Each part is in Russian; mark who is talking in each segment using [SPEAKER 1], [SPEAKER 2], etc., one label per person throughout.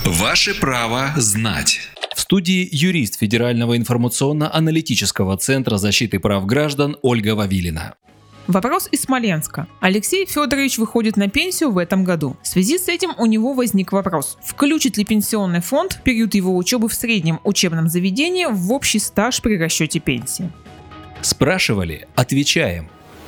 [SPEAKER 1] Ваше право знать.
[SPEAKER 2] В студии юрист Федерального информационно-аналитического центра защиты прав граждан Ольга Вавилина.
[SPEAKER 3] Вопрос из Смоленска. Алексей Федорович выходит на пенсию в этом году. В связи с этим у него возник вопрос: включит ли пенсионный фонд период его учебы в среднем учебном заведении в общий стаж при расчете пенсии?
[SPEAKER 2] Спрашивали? Отвечаем.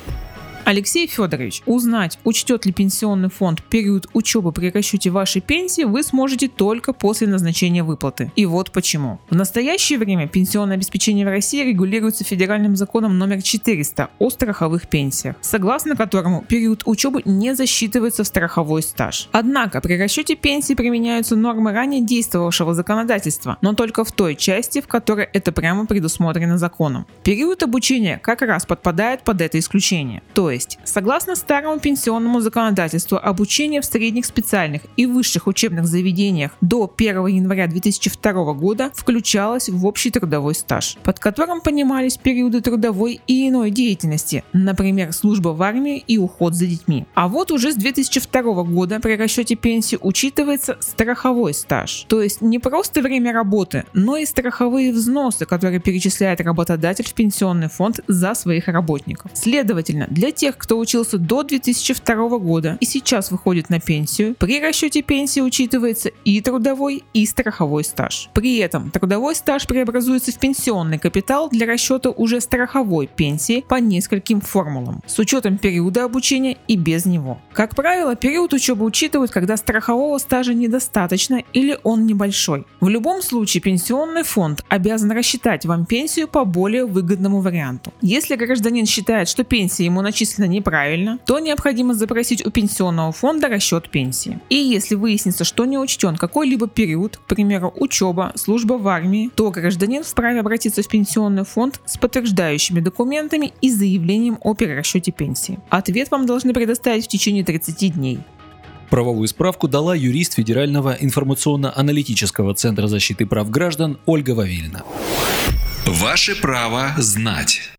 [SPEAKER 3] Алексей Федорович, узнать, учтет ли пенсионный фонд период учебы при расчете вашей пенсии, вы сможете только после назначения выплаты. И вот почему. В настоящее время пенсионное обеспечение в России регулируется федеральным законом номер 400 о страховых пенсиях, согласно которому период учебы не засчитывается в страховой стаж. Однако при расчете пенсии применяются нормы ранее действовавшего законодательства, но только в той части, в которой это прямо предусмотрено законом. Период обучения как раз подпадает под это исключение. То есть, согласно старому пенсионному законодательству, обучение в средних специальных и высших учебных заведениях до 1 января 2002 года включалось в общий трудовой стаж, под которым понимались периоды трудовой и иной деятельности, например, служба в армии и уход за детьми. А вот уже с 2002 года при расчете пенсии учитывается страховой стаж, то есть не просто время работы, но и страховые взносы, которые перечисляет работодатель в пенсионный фонд за своих работников. Следовательно, для тех, кто учился до 2002 года и сейчас выходит на пенсию, при расчете пенсии учитывается и трудовой, и страховой стаж. При этом трудовой стаж преобразуется в пенсионный капитал для расчета уже страховой пенсии по нескольким формулам, с учетом периода обучения и без него. Как правило, период учебы учитывают, когда страхового стажа недостаточно или он небольшой. В любом случае, пенсионный фонд обязан рассчитать вам пенсию по более выгодному варианту. Если гражданин считает, что пенсия ему начислена неправильно, то необходимо запросить у пенсионного фонда расчет пенсии. И если выяснится, что не учтен какой-либо период, к примеру, учеба, служба в армии, то гражданин вправе обратиться в пенсионный фонд с подтверждающими документами и заявлением о перерасчете пенсии. Ответ вам должны предоставить в течение 30 дней.
[SPEAKER 2] Правовую справку дала юрист Федерального информационно-аналитического центра защиты прав граждан Ольга Вавилина.
[SPEAKER 1] Ваше право знать.